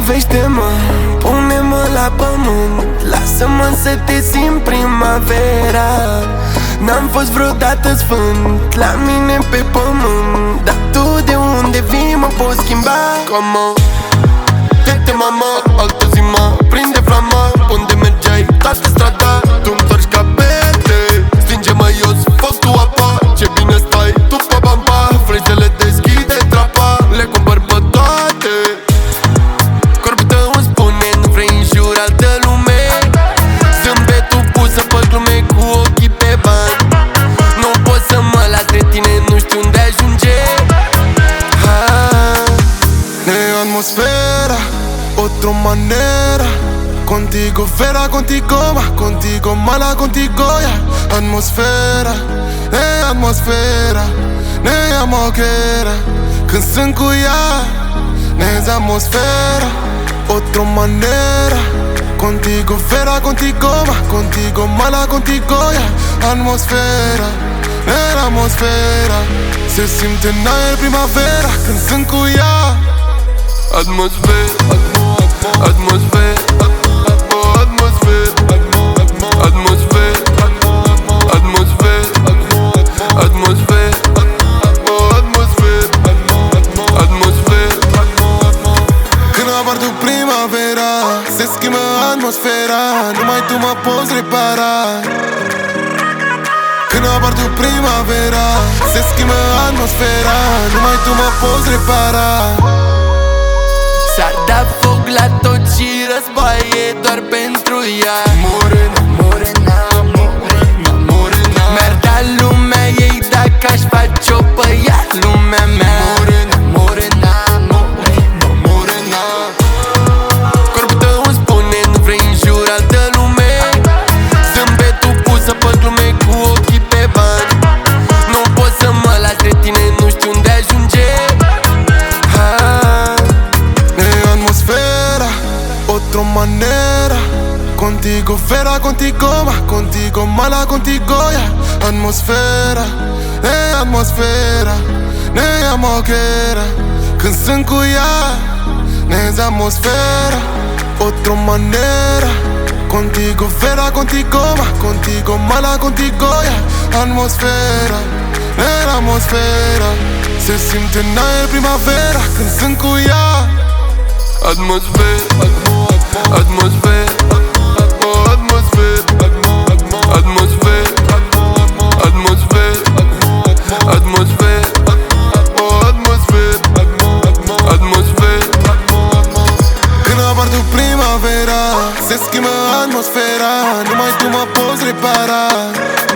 Iubește-mă, pune-mă la pământ, lasă-mă să te simt primavera. N-am fost vreodată sfânt la mine pe pământ, dar tu de unde vii mă poți schimba. Come on, fete mama, altă zi mă prinde flama. Unde mergeai, toată strada, tu-mi torci capete. Stinge-mă ios, foc tu apa, ce bine stai tu pe bamba. Frezele deschide trapa, le cumpăr pe toate. Corpul tău îmi spune, nu vrei în jur altă lume. Zâmbetul pusă pe glume cu ochii pe bani. Nu pot să mă las de tine, nu știu unde ajunge. De atmosfera, otra manera. Contigo vera, contigo va, contigo mala, contigo ya. Atmosfera, atmosfera, ne amoquera. Când sunt cu ea, ne atmosfera, otra manera. Contigo vera, contigo va, contigo mala, contigo ya. Atmosfera, atmosfera. Se simte în aer primavera când sunt cu ea. Atmosfera, atmosfera, atmosfera, atmosfera, atmosfera, atmosfera, atmosfera. Când apare primavera, se schimbă atmosfera, numai tu mă poți repara. Când apare primavera, se schimbă atmosfera, numai tu mă poți repara. S-ar da foc la tot și războaie doar pentru ea. Morena, morena, morena, morena. Mi-ar da lumea ei dacă aș face-o pe ea, lumea mea. Morena, morena, morena, morena. Corpul tău îmi spune, nu vrei în jur altă lume. Zâmbetul pusă pe glume cu ochii pe bani. Nu pot să mă las de tine, nu știu unde ajunge. Otra manera, contigo vera, contigo va, contigo mala, contigo ya. Atmosfera, atmosfera, ne amoquera. Când sunt cu ea, ne atmosfera, otra manera. Contigo vera, contigo va, contigo mala, contigo ya. Atmosfera, atmosfera. Se simte în aer primavera când sunt cu ea. Atmosfera, atmosfera, atmosfera, atmosfera, atmosfera, atmosfera, atmosfera. Când apare primavera, se schimbă atmosfera, numai tu mă poți repara.